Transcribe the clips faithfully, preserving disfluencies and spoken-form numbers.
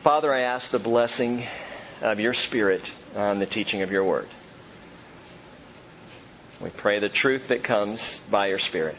Father, I ask the blessing of your Spirit on the teaching of your Word. We pray the truth that comes by your Spirit.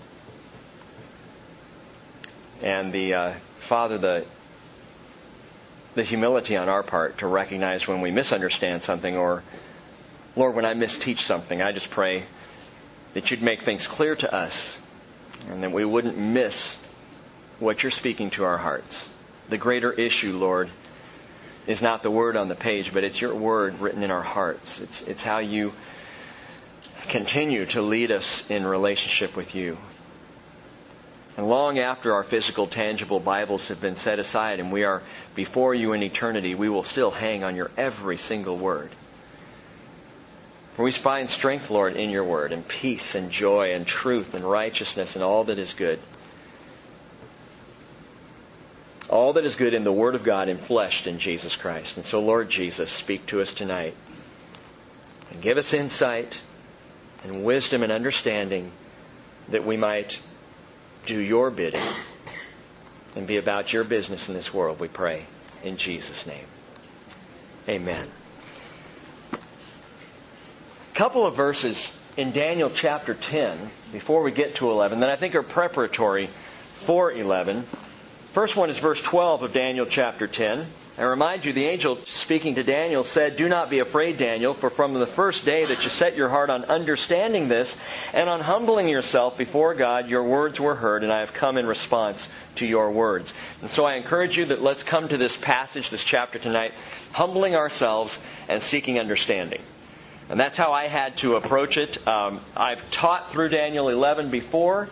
And the uh, Father, the the humility on our part to recognize when we misunderstand something, or, Lord, when I misteach something, I just pray that you'd make things clear to us and that we wouldn't miss what you're speaking to our hearts. The greater issue, Lord, is not the word on the page, but it's your word written in our hearts. It's, it's how you continue to lead us in relationship with you. And long after our physical, tangible Bibles have been set aside and we are before you in eternity, we will still hang on your every single word. For we find strength, Lord, in your word, and peace and joy and truth and righteousness and all that is good. All that is good in the Word of God enfleshed in Jesus Christ. And so, Lord Jesus, speak to us tonight. And give us insight and wisdom and understanding that we might do your bidding and be about your business in this world, we pray. In Jesus' name. Amen. A couple of verses in Daniel chapter ten, before we get to eleven, that I think are preparatory for eleven. First one is verse twelve of Daniel chapter ten. I remind you, the angel speaking to Daniel said, "Do not be afraid, Daniel, for from the first day that you set your heart on understanding this and on humbling yourself before God, your words were heard, and I have come in response to your words." And so I encourage you that let's come to this passage, this chapter tonight, humbling ourselves and seeking understanding. And that's how I had to approach it. Um, I've taught through Daniel eleven before,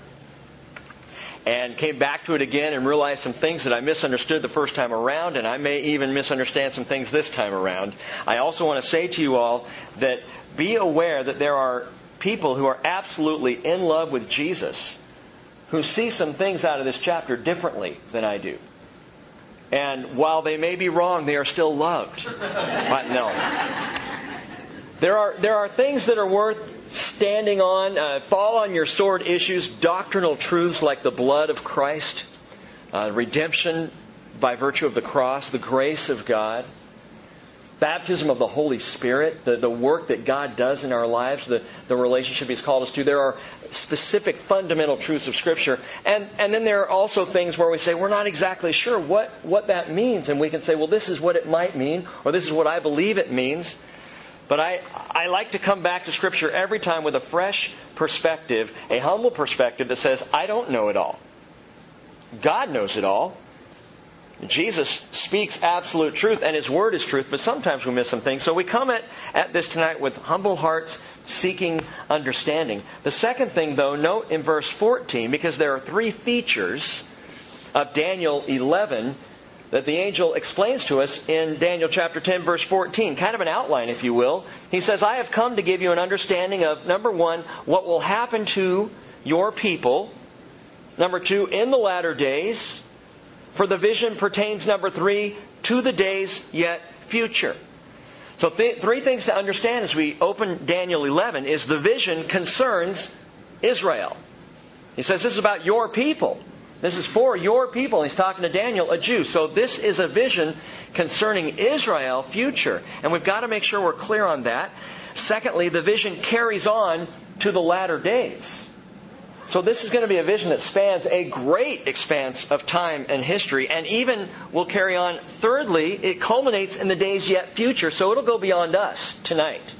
and came back to it again and realized some things that I misunderstood the first time around, and I may even misunderstand some things this time around. I also want to say to you all that be aware that there are people who are absolutely in love with Jesus who see some things out of this chapter differently than I do. And while they may be wrong, they are still loved. But no. There are, there are things that are worth standing on, uh, fall on your sword issues, doctrinal truths like the blood of Christ, uh, redemption by virtue of the cross, the grace of God, baptism of the Holy Spirit, the, the work that God does in our lives, the, the relationship He's called us to. There are specific fundamental truths of Scripture. And, and then there are also things where we say, we're not exactly sure what, what that means. And we can say, well, this is what it might mean, or this is what I believe it means. But I, I like to come back to Scripture every time with a fresh perspective, a humble perspective that says, I don't know it all. God knows it all. Jesus speaks absolute truth, and His Word is truth, but sometimes we miss some things. So we come at, at this tonight with humble hearts, seeking understanding. The second thing, though, note in verse fourteen, because there are three features of Daniel eleven that the angel explains to us in Daniel chapter ten, verse fourteen. Kind of an outline, if you will. He says, I have come to give you an understanding of, number one, what will happen to your people. Number two, in the latter days. For the vision pertains, number three, to the days yet future. So th- three things to understand as we open Daniel eleven is the vision concerns Israel. He says this is about your people. This is for your people. He's talking to Daniel, a Jew. So this is a vision concerning Israel, future. And we've got to make sure we're clear on that. Secondly, the vision carries on to the latter days. So this is going to be a vision that spans a great expanse of time and history, and even will carry on. Thirdly, it culminates in the days yet future. So it'll go beyond us tonight.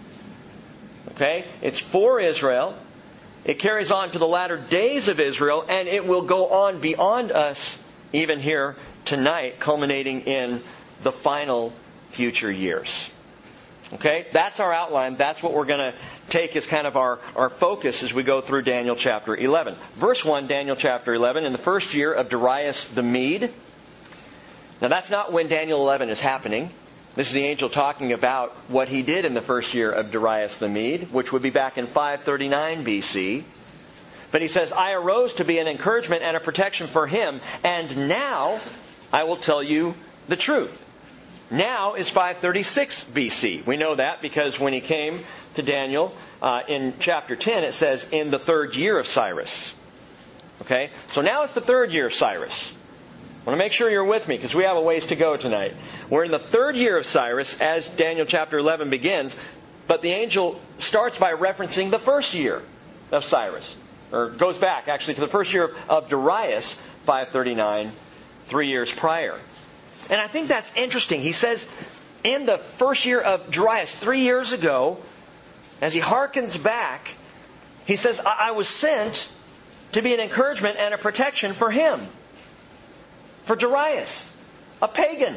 Okay? It's for Israel. It carries on to the latter days of Israel, and it will go on beyond us even here tonight, culminating in the final future years. Okay? That's our outline. That's what we're going to take as kind of our, our focus as we go through Daniel chapter eleven. Verse one, Daniel chapter eleven, in the first year of Darius the Mede. Now that's not when Daniel eleven is happening. This is the angel talking about what he did in the first year of Darius the Mede, which would be back in five thirty-nine B C. But he says, I arose to be an encouragement and a protection for him, and now I will tell you the truth. Now is five thirty-six B C. We know that because when he came to Daniel uh, in chapter ten, it says, in the third year of Cyrus. Okay? So now it's the third year of Cyrus. I want to make sure you're with me because we have a ways to go tonight. We're in the third year of Cyrus as Daniel chapter eleven begins, but the angel starts by referencing the first year of Cyrus, or goes back actually to the first year of Darius, five thirty-nine, three years prior. And I think that's interesting. He says, in the first year of Darius, three years ago, as he harkens back, he says, I, I was sent to be an encouragement and a protection for him. For Darius, a pagan.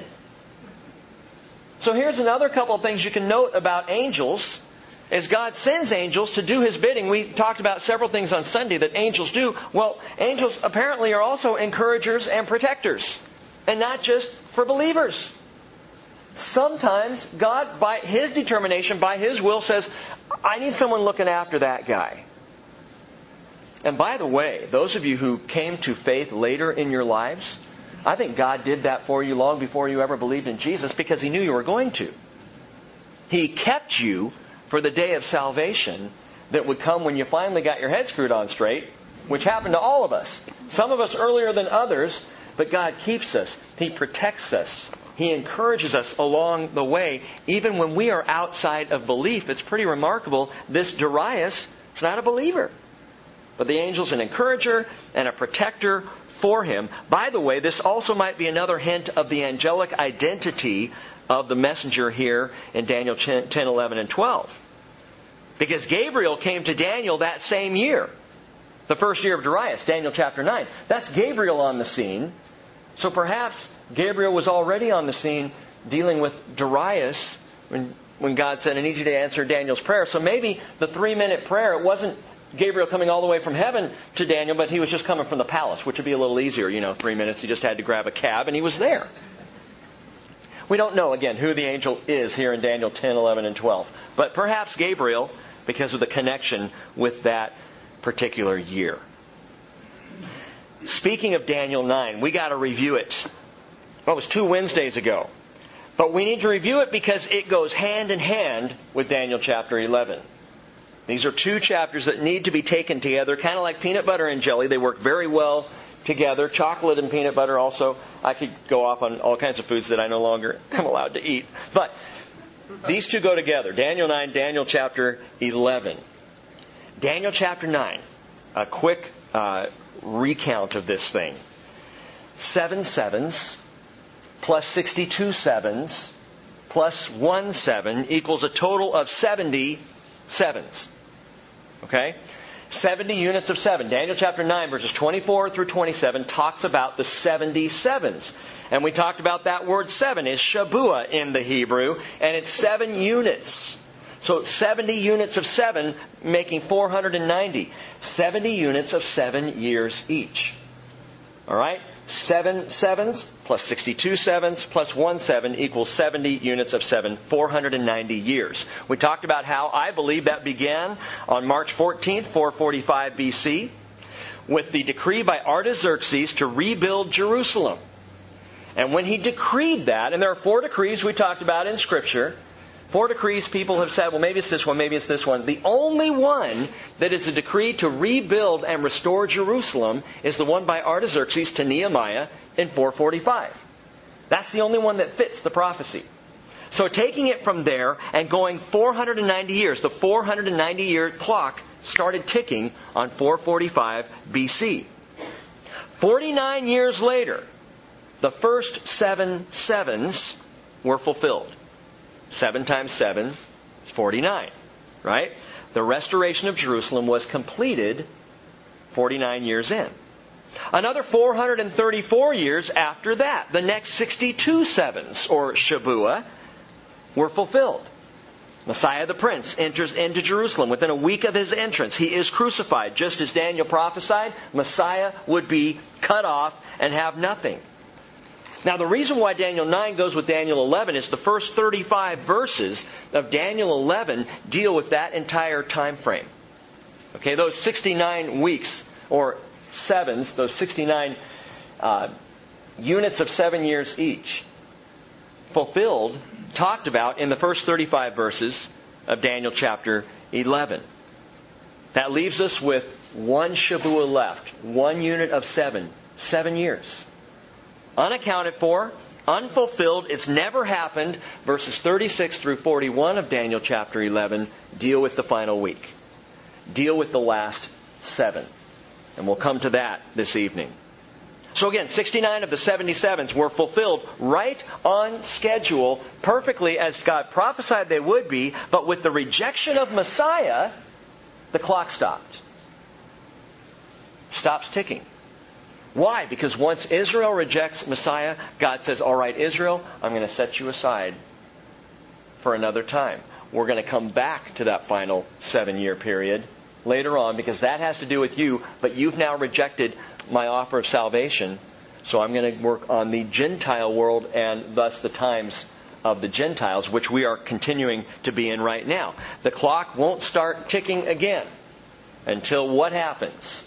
So here's another couple of things you can note about angels. As God sends angels to do His bidding, we talked about several things on Sunday that angels do. Well, angels apparently are also encouragers and protectors. And not just for believers. Sometimes God, by His determination, by His will, says, I need someone looking after that guy. And by the way, those of you who came to faith later in your lives, I think God did that for you long before you ever believed in Jesus because He knew you were going to. He kept you for the day of salvation that would come when you finally got your head screwed on straight, which happened to all of us. Some of us earlier than others, but God keeps us. He protects us. He encourages us along the way, even when we are outside of belief. It's pretty remarkable. This Darius is not a believer. But the angel's an encourager and a protector for him. By the way, this also might be another hint of the angelic identity of the messenger here in Daniel ten, eleven, and twelve. Because Gabriel came to Daniel that same year. The first year of Darius, Daniel chapter nine. That's Gabriel on the scene. So perhaps Gabriel was already on the scene dealing with Darius when, when God said, I need you to answer Daniel's prayer. So maybe the three-minute prayer, it wasn't Gabriel coming all the way from heaven to Daniel, but he was just coming from the palace, which would be a little easier. You know, three minutes, he just had to grab a cab and he was there. We don't know, again, who the angel is here in Daniel ten, eleven, and twelve. But perhaps Gabriel, because of the connection with that particular year. Speaking of Daniel nine, we got to review it. Well, it was two Wednesdays ago. But we need to review it because it goes hand in hand with Daniel chapter eleven. These are two chapters that need to be taken together, kind of like peanut butter and jelly. They work very well together. Chocolate and peanut butter also. I could go off on all kinds of foods that I no longer am allowed to eat. But these two go together. Daniel nine, Daniel chapter eleven. Daniel chapter nine. A quick uh, recount of this thing. Seven sevens plus sixty-two sevens plus one seven equals a total of seventy sevens. Okay? seventy units of seven. Daniel chapter nine, verses twenty-four through twenty-seven talks about the seventy sevens. And we talked about that word seven is Shabuah in the Hebrew, and it's seven units. So seventy units of seven making four hundred ninety. seventy units of seven years each. Alright? Seven sevens plus sixty-two sevens plus one seven equals seventy units of seven, four hundred ninety years. We talked about how I believe that began on March fourteenth, four forty-five B C, with the decree by Artaxerxes to rebuild Jerusalem. And when he decreed that, and there are four decrees we talked about in Scripture, four decrees people have said, well, maybe it's this one, maybe it's this one. The only one that is a decree to rebuild and restore Jerusalem is the one by Artaxerxes to Nehemiah in four forty-five. That's the only one that fits the prophecy. So taking it from there and going four hundred ninety years, the four hundred ninety year clock started ticking on four forty-five B C. forty-nine years later, the first seven sevens were fulfilled. Seven times seven is forty-nine, right? The restoration of Jerusalem was completed forty-nine years in. Another four hundred thirty-four years after that, the next sixty-two sevens, or Shabuah, were fulfilled. Messiah the Prince enters into Jerusalem. Within a week of his entrance, he is crucified. Just as Daniel prophesied, Messiah would be cut off and have nothing. Now, the reason why Daniel nine goes with Daniel eleven is the first thirty-five verses of Daniel eleven deal with that entire time frame. Okay, those sixty-nine weeks, or sevens, those sixty-nine uh, units of seven years each, fulfilled, talked about in the first thirty-five verses of Daniel chapter eleven. That leaves us with one Shabuah left, one unit of seven, seven years. unaccounted for, unfulfilled. It's never happened. Verses thirty-six through forty-one of Daniel chapter eleven deal with the final week. Deal with the last seven. And we'll come to that this evening. So again, sixty-nine of the seventy-sevens were fulfilled right on schedule, perfectly as God prophesied they would be, but with the rejection of Messiah, the clock stopped. Stops ticking. Why? Because once Israel rejects Messiah, God says, all right, Israel, I'm going to set you aside for another time. We're going to come back to that final seven-year period later on, because that has to do with you, but you've now rejected my offer of salvation, so I'm going to work on the Gentile world and thus the times of the Gentiles, which we are continuing to be in right now. The clock won't start ticking again until what happens?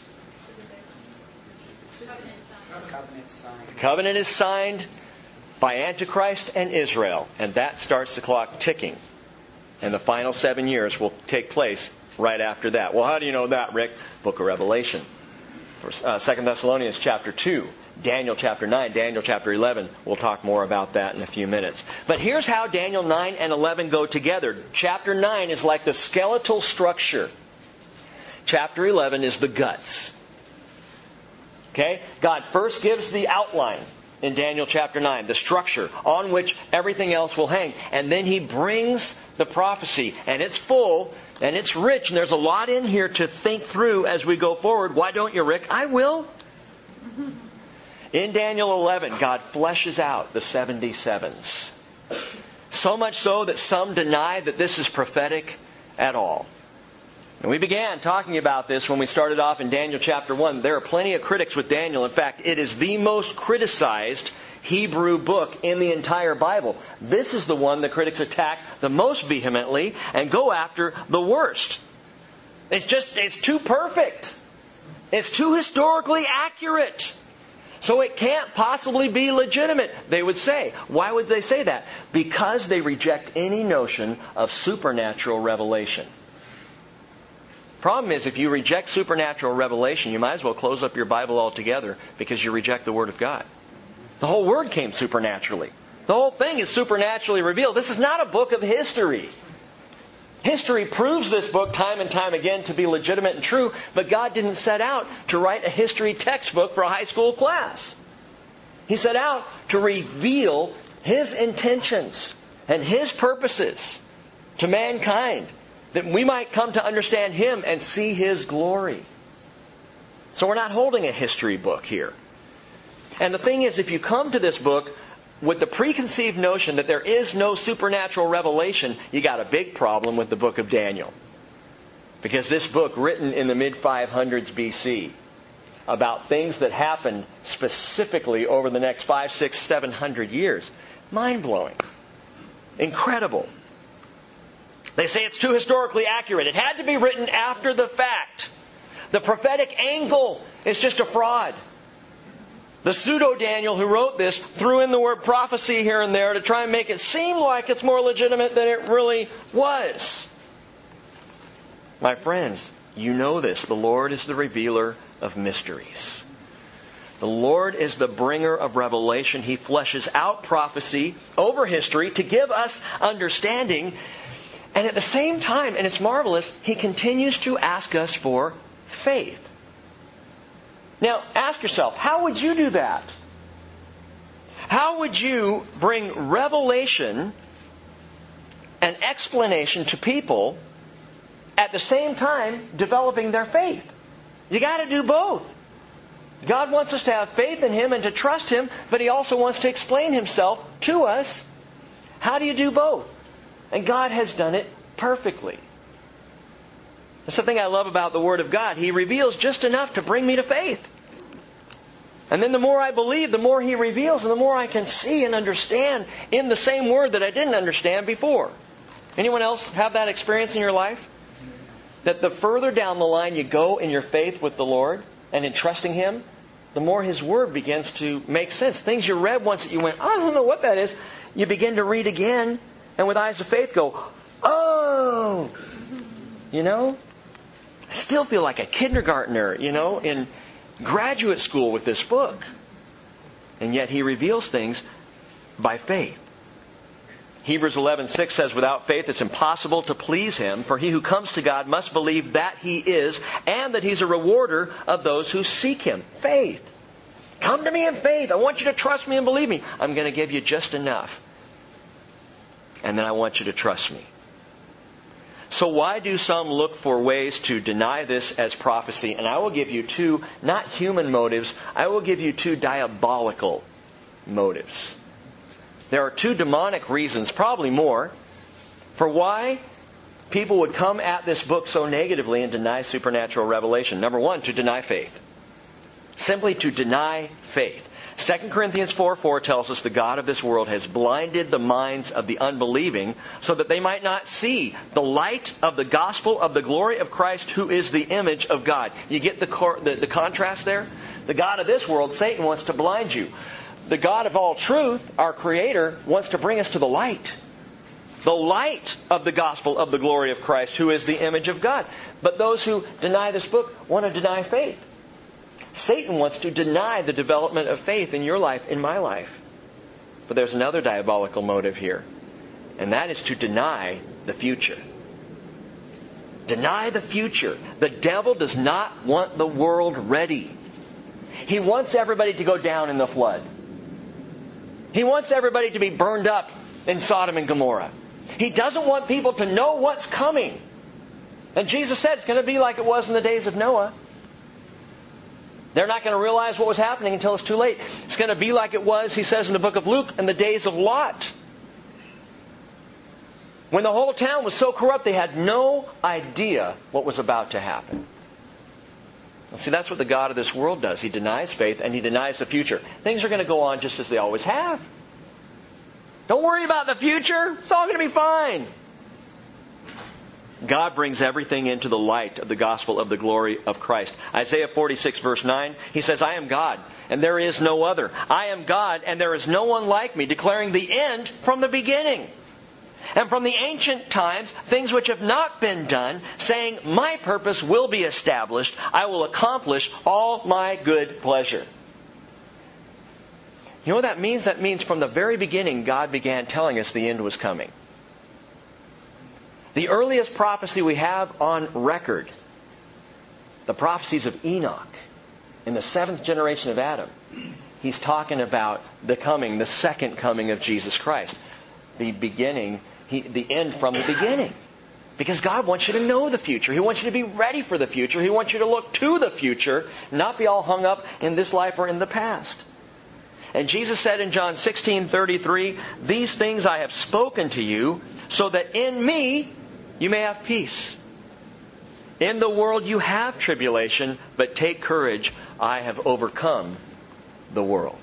The covenant is signed by Antichrist and Israel, and that starts the clock ticking. And the final seven years will take place right after that. Well, how do you know that, Rick? Book of Revelation. Uh, Second Thessalonians chapter two, Daniel chapter nine, Daniel chapter eleven. We'll talk more about that in a few minutes. But here's how Daniel nine and eleven go together. Chapter nine is like the skeletal structure. Chapter eleven is the guts. Okay? God first gives the outline in Daniel chapter nine, the structure on which everything else will hang. And then He brings the prophecy, and it's full, and it's rich, and there's a lot in here to think through as we go forward. Why don't you, Rick? I will. In Daniel eleven, God fleshes out the seventy-sevens. So much so that some deny that this is prophetic at all. And we began talking about this when we started off in Daniel chapter one. There are plenty of critics with Daniel. In fact, it is the most criticized Hebrew book in the entire Bible. This is the one the critics attack the most vehemently and go after the worst. It's just, it's too perfect. It's too historically accurate. So it can't possibly be legitimate, they would say. Why would they say that? Because they reject any notion of supernatural revelation. Problem is, if you reject supernatural revelation, you might as well close up your Bible altogether, because you reject the Word of God. The whole Word came supernaturally. The whole thing is supernaturally revealed. This is not a book of history. History proves this book time and time again to be legitimate and true, but God didn't set out to write a history textbook for a high school class. He set out to reveal His intentions and His purposes to mankind, that we might come to understand Him and see His glory. So we're not holding a history book here. And the thing is, if you come to this book with the preconceived notion that there is no supernatural revelation, you got a big problem with the book of Daniel. Because this book, written in the mid five hundreds B C, about things that happened specifically over the next five, six, seven hundred years, mind-blowing. Incredible. They say it's too historically accurate. It had to be written after the fact. The prophetic angle is just a fraud. The pseudo-Daniel who wrote this threw in the word prophecy here and there to try and make it seem like it's more legitimate than it really was. My friends, you know this. The Lord is the revealer of mysteries. The Lord is the bringer of revelation. He fleshes out prophecy over history to give us understanding. And at the same time, and it's marvelous, He continues to ask us for faith. Now, ask yourself, how would you do that? How would you bring revelation and explanation to people at the same time developing their faith? You got to do both. God wants us to have faith in Him and to trust Him, but He also wants to explain Himself to us. How do you do both? And God has done it perfectly. That's the thing I love about the Word of God. He reveals just enough to bring me to faith. And then the more I believe, the more He reveals, and the more I can see and understand in the same Word that I didn't understand before. Anyone else have that experience in your life? That the further down the line you go in your faith with the Lord and in trusting Him, the more His Word begins to make sense. Things you read once that you went, I don't know what that is. You begin to read again, and with eyes of faith go, oh! You know? I still feel like a kindergartner, you know, in graduate school with this book. And yet He reveals things by faith. Hebrews eleven six says, without faith it's impossible to please Him, for he who comes to God must believe that He is, and that He's a rewarder of those who seek Him. Faith. Come to me in faith. I want you to trust me and believe me. I'm going to give you just enough. And then I want you to trust me. So why do some look for ways to deny this as prophecy? And I will give you two, not human motives, I will give you two diabolical motives. There are two demonic reasons, probably more, for why people would come at this book so negatively and deny supernatural revelation. Number one, to deny faith. Simply to deny faith. Second Corinthians four four tells us the God of this world has blinded the minds of the unbelieving so that they might not see the light of the gospel of the glory of Christ, who is the image of God. You get the, cor- the, the contrast there? The God of this world, Satan, wants to blind you. The God of all truth, our Creator, wants to bring us to the light. The light of the gospel of the glory of Christ, who is the image of God. But those who deny this book want to deny faith. Satan wants to deny the development of faith in your life, in my life. But there's another diabolical motive here. And that is to deny the future. Deny the future. The devil does not want the world ready. He wants everybody to go down in the flood. He wants everybody to be burned up in Sodom and Gomorrah. He doesn't want people to know what's coming. And Jesus said it's going to be like it was in the days of Noah. They're not going to realize what was happening until it's too late. It's going to be like it was, he says in the book of Luke, in the days of Lot. When the whole town was so corrupt, they had no idea what was about to happen. Well, see, that's what the God of this world does. He denies faith and He denies the future. Things are going to go on just as they always have. Don't worry about the future. It's all going to be fine. God brings everything into the light of the gospel of the glory of Christ. Isaiah forty-six verse nine, He says, I am God, and there is no other. I am God, and there is no one like me, declaring the end from the beginning. And from the ancient times, things which have not been done, saying, my purpose will be established. I will accomplish all my good pleasure. You know what that means? That means from the very beginning, God began telling us the end was coming. The earliest prophecy we have on record, the prophecies of Enoch in the seventh generation of Adam, he's talking about the coming, the second coming of Jesus Christ. The beginning, he, the end from the beginning. Because God wants you to know the future. He wants you to be ready for the future. He wants you to look to the future, not be all hung up in this life or in the past. And Jesus said in John sixteen thirty-three, these things I have spoken to you, so that in me you may have peace. In the world you have tribulation, but take courage, I have overcome the world.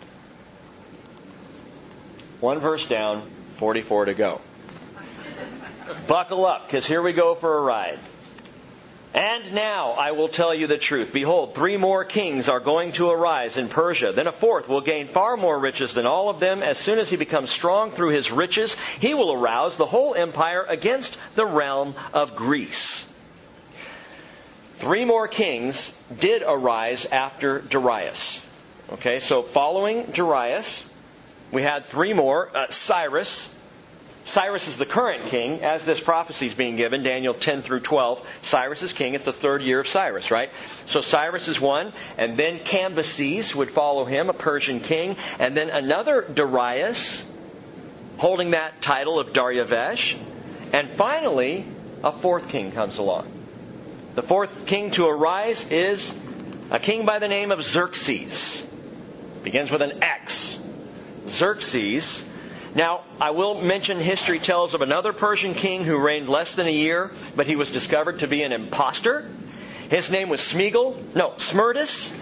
One verse down, forty-four to go. Buckle up, because here we go for a ride. And now I will tell you the truth. Behold, three more kings are going to arise in Persia. Then a fourth will gain far more riches than all of them. As soon as he becomes strong through his riches, he will arouse the whole empire against the realm of Greece. Three more kings did arise after Darius. Okay, so following Darius, we had three more. Uh, Cyrus. Cyrus is the current king as this prophecy is being given, Daniel ten through twelve. Cyrus is king. It's the third year of Cyrus, right? So Cyrus is one, and then Cambyses would follow him, a Persian king, and then another Darius, holding that title of Darius, and finally a fourth king comes along. The fourth king to arise is a king by the name of Xerxes. Begins with an X. Xerxes. Now, I will mention history tells of another Persian king who reigned less than a year, but he was discovered to be an impostor. His name was Smeagol. No, Smerdis.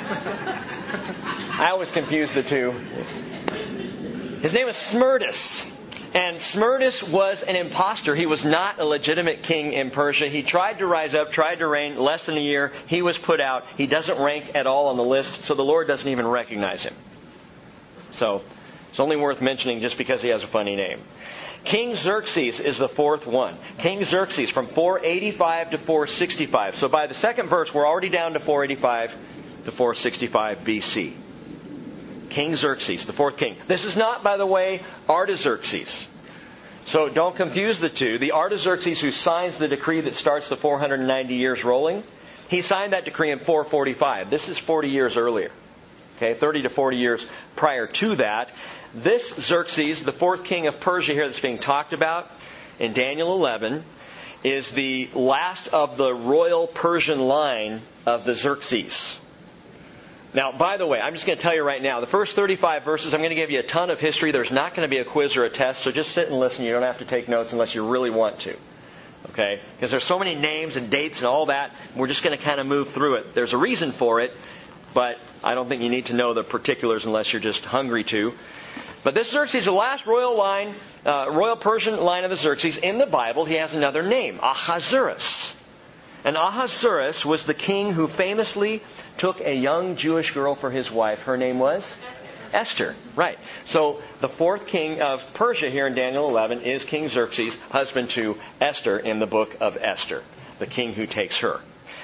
I always confuse the two. His name was Smerdis. And Smerdis was an impostor. He was not a legitimate king in Persia. He tried to rise up, tried to reign less than a year. He was put out. He doesn't rank at all on the list, so the Lord doesn't even recognize him. So, it's only worth mentioning just because he has a funny name. King Xerxes is the fourth one. King Xerxes from four eighty-five to four sixty-five. So by the second verse, we're already down to four eighty-five to four sixty-five B C. King Xerxes, the fourth king. This is not, by the way, Artaxerxes. So don't confuse the two. The Artaxerxes who signs the decree that starts the four hundred ninety years rolling, he signed that decree in four forty-five. This is forty years earlier. Okay, thirty to forty years prior to that. This Xerxes, the fourth king of Persia here that's being talked about in Daniel eleven, is the last of the royal Persian line of the Xerxes. Now, by the way, I'm just going to tell you right now, the first thirty-five verses, I'm going to give you a ton of history. There's not going to be a quiz or a test, so just sit and listen. You don't have to take notes unless you really want to. Okay? Because there's so many names and dates and all that. We're just going to kind of move through it. There's a reason for it, but I don't think you need to know the particulars unless you're just hungry to. But this Xerxes, the last royal line, uh, royal Persian line of the Xerxes, in the Bible, he has another name, Ahasuerus. And Ahasuerus was the king who famously took a young Jewish girl for his wife. Her name was? Esther. Esther, right. So the fourth king of Persia here in Daniel eleven is King Xerxes, husband to Esther in the book of Esther, the king who takes her.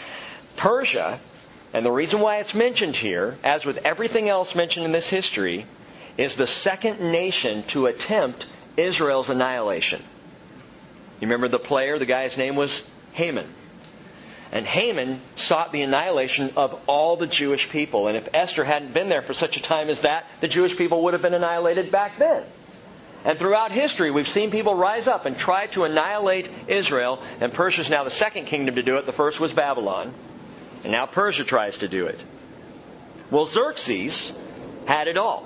Persia, and the reason why it's mentioned here, as with everything else mentioned in this history, is the second nation to attempt Israel's annihilation. You remember the player? The guy's name was Haman. And Haman sought the annihilation of all the Jewish people. And if Esther hadn't been there for such a time as that, the Jewish people would have been annihilated back then. And throughout history, we've seen people rise up and try to annihilate Israel. And Persia is now the second kingdom to do it. The first was Babylon. And now Persia tries to do it. Well, Xerxes had it all.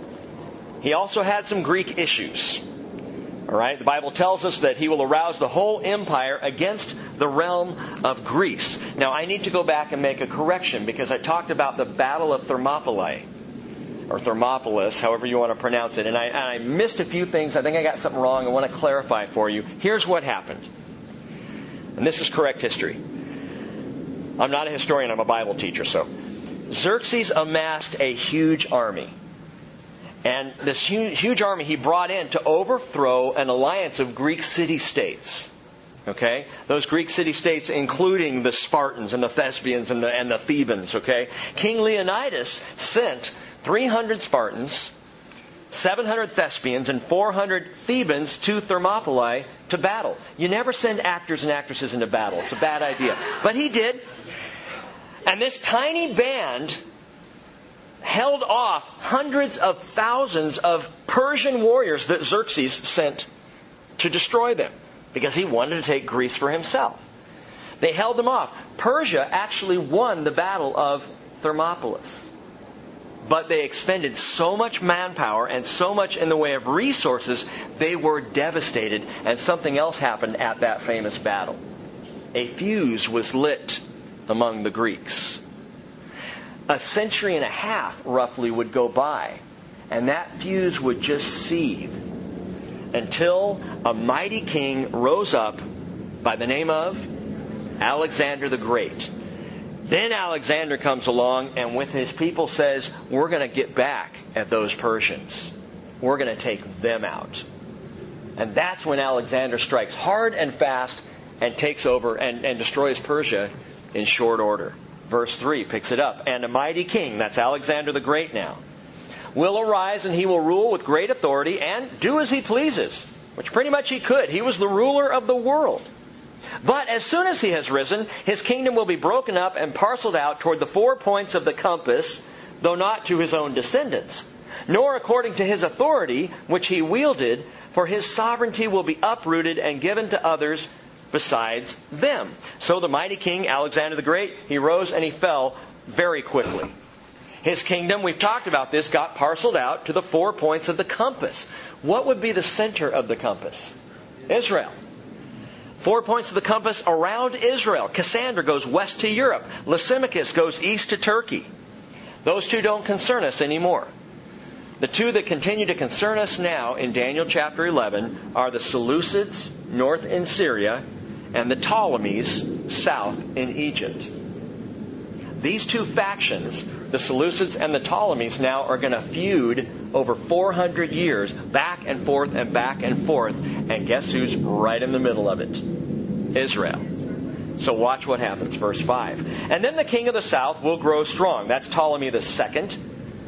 He also had some Greek issues. All right, the Bible tells us that he will arouse the whole empire against the realm of Greece. Now, I need to go back and make a correction because I talked about the Battle of Thermopylae, or Thermopolis, however you want to pronounce it. And I, and I missed a few things. I think I got something wrong. I want to clarify for you. Here's what happened. And this is correct history. I'm not a historian. I'm a Bible teacher. So Xerxes amassed a huge army. And this huge, huge army he brought in to overthrow an alliance of Greek city-states. Okay? Those Greek city-states including the Spartans and the Thespians and the, and the Thebans. Okay? King Leonidas sent three hundred Spartans, seven hundred Thespians, and four hundred Thebans to Thermopylae to battle. You never send actors and actresses into battle. It's a bad idea. But he did. And this tiny band held off hundreds of thousands of Persian warriors that Xerxes sent to destroy them because he wanted to take Greece for himself. They held them off. Persia actually won the battle of Thermopolis. But they expended so much manpower and so much in the way of resources, they were devastated. And something else happened at that famous battle. A fuse was lit among the Greeks. A century and a half, roughly, would go by, and that fuse would just seethe until a mighty king rose up by the name of Alexander the Great. Then Alexander comes along and with his people says, we're going to get back at those Persians. We're going to take them out. And that's when Alexander strikes hard and fast and takes over and, and destroys Persia in short order. Verse three picks it up. And a mighty king, that's Alexander the Great now, will arise and he will rule with great authority and do as he pleases. Which pretty much he could. He was the ruler of the world. But as soon as he has risen, his kingdom will be broken up and parceled out toward the four points of the compass, though not to his own descendants, nor according to his authority which he wielded, for his sovereignty will be uprooted and given to others besides them. So the mighty king, Alexander the Great, he rose and he fell very quickly. His kingdom, we've talked about this, got parceled out to the four points of the compass. What would be the center of the compass? Israel. Four points of the compass around Israel. Cassander goes west to Europe. Lysimachus goes east to Turkey. Those two don't concern us anymore. The two that continue to concern us now in Daniel chapter eleven are the Seleucids north in Syria and the Ptolemies south in Egypt. These two factions, the Seleucids and the Ptolemies, now are going to feud over four hundred years, back and forth and back and forth. And guess who's right in the middle of it? Israel. So watch what happens. Verse five. And then the king of the south will grow strong. That's Ptolemy the second.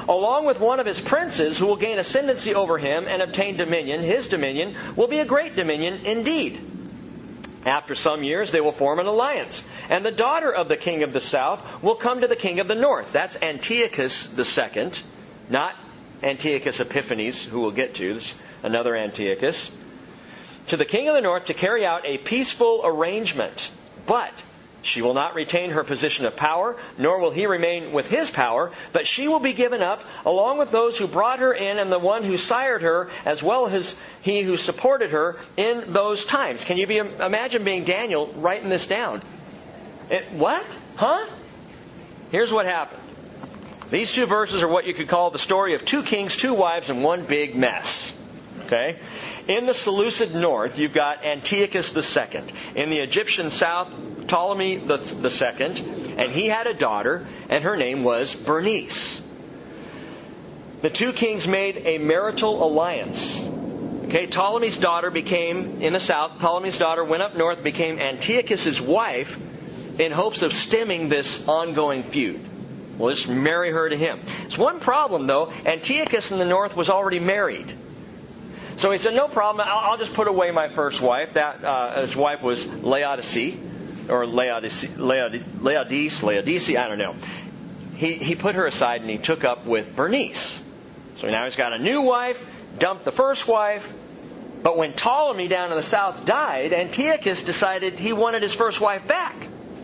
along with one of his princes who will gain ascendancy over him and obtain dominion. His dominion will be a great dominion indeed. After some years, they will form an alliance. And the daughter of the king of the south will come to the king of the north. That's Antiochus the second, not Antiochus Epiphanes, who we'll get to. This is another Antiochus. To the king of the north to carry out a peaceful arrangement. But she will not retain her position of power, nor will he remain with his power, but she will be given up, along with those who brought her in and the one who sired her, as well as he who supported her in those times. Can you be, imagine being Daniel writing this down? It, what? Huh? Here's what happened. These two verses are what you could call the story of two kings, two wives, and one big mess. Okay? In the Seleucid north, you've got Antiochus the second. In the Egyptian south, Ptolemy the, the second. And he had a daughter, and her name was Bernice. The two kings made a marital alliance. Okay, Ptolemy's daughter became, in the south, Ptolemy's daughter went up north, became Antiochus's wife in hopes of stemming this ongoing feud. Well, just marry her to him. There's one problem, though. Antiochus in the north was already married. So he said, no problem, I'll, I'll just put away my first wife. That uh, his wife was Laodice, or Laodice, Laodice, Laodice, Laodice, I don't know. He, he put her aside and he took up with Bernice. So now he's got a new wife, dumped the first wife. But when Ptolemy down in the south died, Antiochus decided he wanted his first wife back.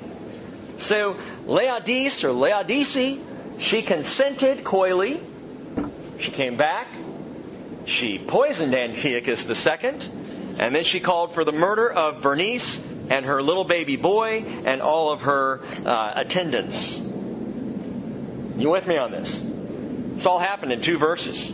So Laodice, or Laodice, she consented coyly. She came back. She poisoned Antiochus the second, and then she called for the murder of Bernice and her little baby boy and all of her uh, attendants. You with me on this? This all happened in two verses.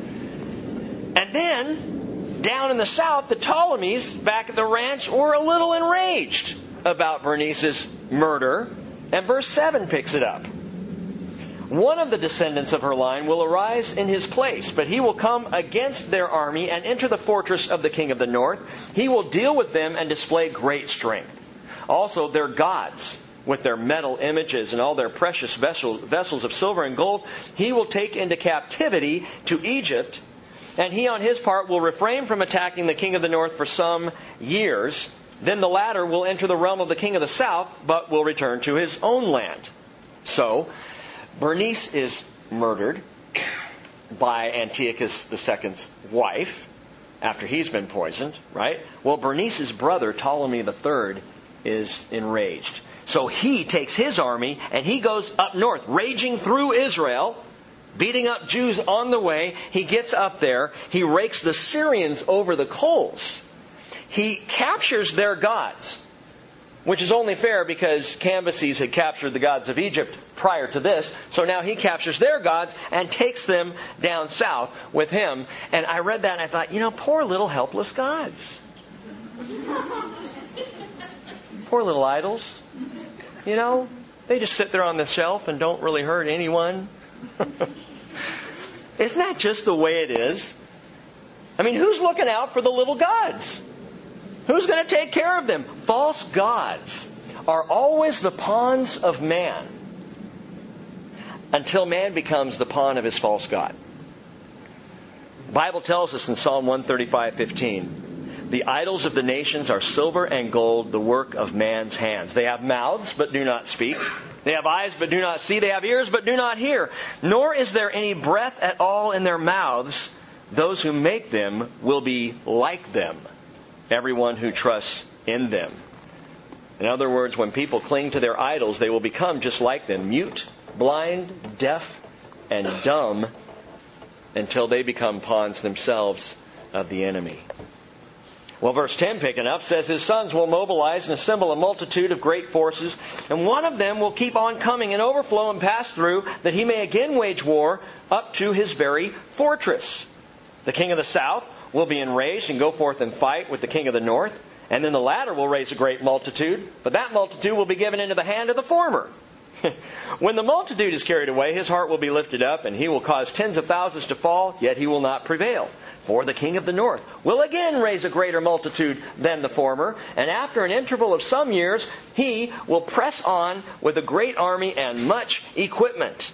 And then, down in the south, the Ptolemies back at the ranch were a little enraged about Bernice's murder, and verse seven picks it up. One of the descendants of her line will arise in his place, but he will come against their army and enter the fortress of the king of the north. He will deal with them and display great strength. Also, their gods, with their metal images and all their precious vessels, vessels of silver and gold, he will take into captivity to Egypt, and he on his part will refrain from attacking the king of the north for some years. Then the latter will enter the realm of the king of the south, but will return to his own land. So, Bernice is murdered by Antiochus the second's wife after he's been poisoned, right? Well, Bernice's brother, Ptolemy the third, is enraged. So he takes his army and he goes up north, raging through Israel, beating up Jews on the way. He gets up there. He rakes the Syrians over the coals. He captures their gods, which is only fair because Cambyses had captured the gods of Egypt prior to this. So now he captures their gods and takes them down south with him. And I read that and I thought, you know, poor little helpless gods. Poor little idols. You know, they just sit there on the shelf and don't really hurt anyone. Isn't that just the way it is? I mean, who's looking out for the little gods? Who's going to take care of them? False gods are always the pawns of man until man becomes the pawn of his false god. The Bible tells us in Psalm one thirty-five fifteen, the idols of the nations are silver and gold, the work of man's hands. They have mouths, but do not speak. They have eyes, but do not see. They have ears, but do not hear. Nor is there any breath at all in their mouths. Those who make them will be like them. Everyone who trusts in them. In other words, when people cling to their idols, they will become just like them, mute, blind, deaf, and dumb, until they become pawns themselves of the enemy. Well, verse ten picking up says, his sons will mobilize and assemble a multitude of great forces, and one of them will keep on coming and overflow and pass through, that he may again wage war up to his very fortress. The king of the south will be enraged and go forth and fight with the king of the north. And then the latter will raise a great multitude, but that multitude will be given into the hand of the former. When the multitude is carried away, his heart will be lifted up, and he will cause tens of thousands to fall, yet he will not prevail. For the king of the north will again raise a greater multitude than the former, and after an interval of some years, he will press on with a great army and much equipment.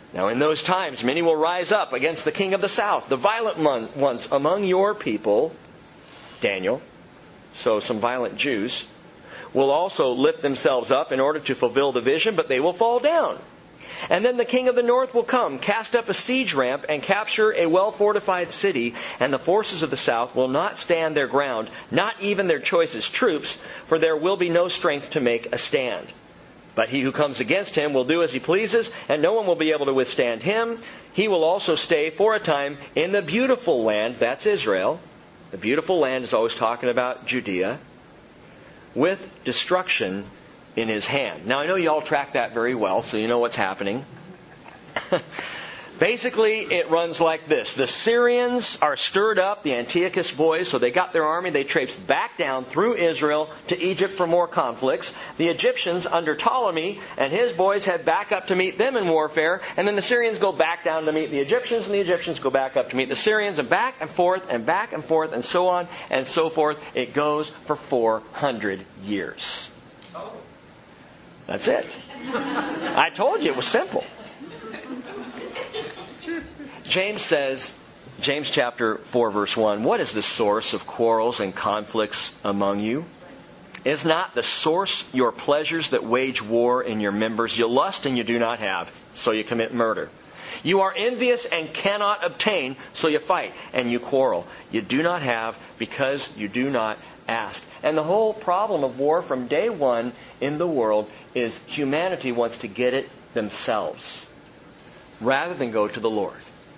Now in those times many will rise up against the king of the south, the violent ones among your people, Daniel, so some violent Jews, will also lift themselves up in order to fulfill the vision, but they will fall down. And then the king of the north will come, cast up a siege ramp, and capture a well-fortified city, and the forces of the south will not stand their ground, not even their choicest troops, for there will be no strength to make a stand. But he who comes against him will do as he pleases, and no one will be able to withstand him. He will also stay for a time in the beautiful land, that's Israel. The beautiful land is always talking about Judea, with destruction in his hand. Now I know you all track that very well, so you know what's happening. Basically, it runs like this. The Syrians are stirred up, the Antiochus boys, so they got their army. They traipsed back down through Israel to Egypt for more conflicts. The Egyptians, under Ptolemy and his boys, head back up to meet them in warfare. And then the Syrians go back down to meet the Egyptians, and the Egyptians go back up to meet the Syrians, and back and forth and back and forth and so on and so forth. It goes for four hundred years. That's it. I told you it was simple. James says, James chapter four verse one, what is the source of quarrels and conflicts among you? Is not the source your pleasures that wage war in your members? You lust and you do not have, so you commit murder. You are envious and cannot obtain, so you fight and you quarrel. You do not have because you do not ask. And the whole problem of war from day one in the world is humanity wants to get it themselves rather than go to the Lord.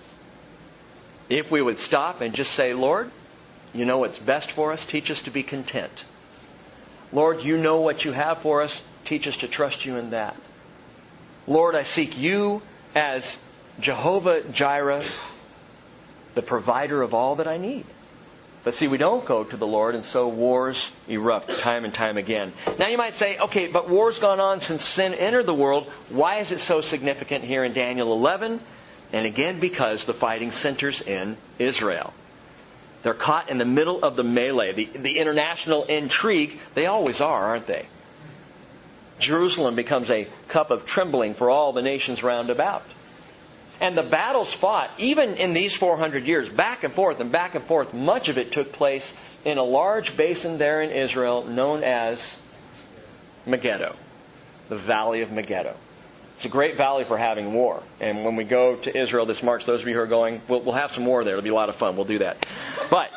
If we would stop and just say, Lord, you know what's best for us, teach us to be content. Lord, you know what you have for us, teach us to trust you in that. Lord, I seek you as Jehovah Jireh, the provider of all that I need. But see, we don't go to the Lord, and so wars erupt time and time again. Now you might say, okay, but war's gone on since sin entered the world. Why is it so significant here in Daniel eleven? And again, because the fighting centers in Israel. They're caught in the middle of the melee, the, the international intrigue. They always are, aren't they? Jerusalem becomes a cup of trembling for all the nations round about. And the battles fought, even in these four hundred years, back and forth and back and forth, much of it took place in a large basin there in Israel known as Megiddo, the Valley of Megiddo. It's a great valley for having war. And when we go to Israel this March, those of you who are going, we'll, we'll have some war there. It'll be a lot of fun. We'll do that. But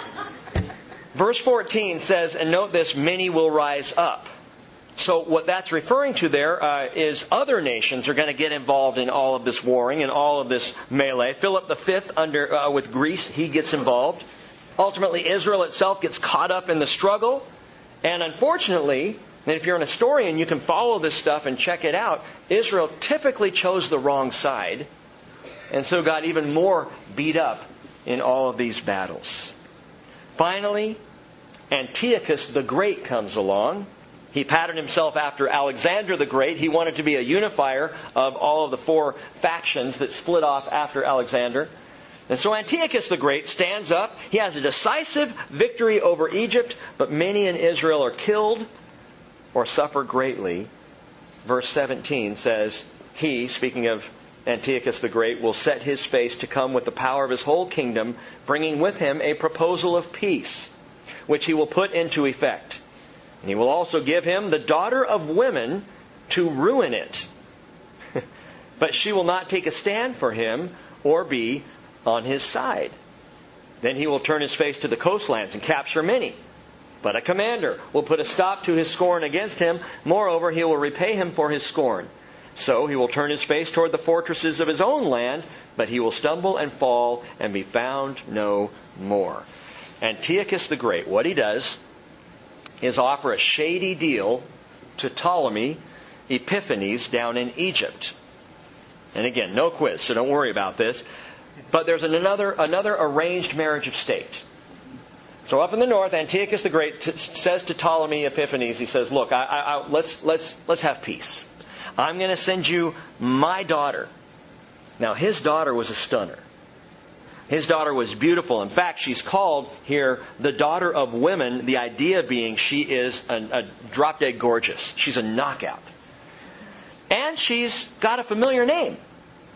verse fourteen says, and note this, many will rise up. So what that's referring to there uh, is other nations are going to get involved in all of this warring and all of this melee. Philip the Fifth under uh, with Greece, he gets involved. Ultimately, Israel itself gets caught up in the struggle. And unfortunately, and if you're an historian, you can follow this stuff and check it out. Israel typically chose the wrong side, and so got even more beat up in all of these battles. Finally, Antiochus the Great comes along. He patterned himself after Alexander the Great. He wanted to be a unifier of all of the four factions that split off after Alexander. And so Antiochus the Great stands up. He has a decisive victory over Egypt, but many in Israel are killed or suffer greatly. Verse seventeen says, he, speaking of Antiochus the Great, will set his face to come with the power of his whole kingdom, bringing with him a proposal of peace, which he will put into effect. And he will also give him the daughter of women to ruin it. But she will not take a stand for him or be on his side. Then he will turn his face to the coastlands and capture many. But a commander will put a stop to his scorn against him. Moreover, he will repay him for his scorn. So he will turn his face toward the fortresses of his own land, but he will stumble and fall and be found no more. Antiochus the Great, what he does is offer a shady deal to Ptolemy Epiphanes down in Egypt. And again, no quiz, so don't worry about this. But there's another another arranged marriage of state. So up in the north, Antiochus the Great t- says to Ptolemy Epiphanes, he says, look, I, I, I, let's, let's, let's have peace. I'm going to send you my daughter. Now, his daughter was a stunner. His daughter was beautiful. In fact, she's called here the daughter of women, the idea being she is a, a drop-dead gorgeous. She's a knockout. And she's got a familiar name.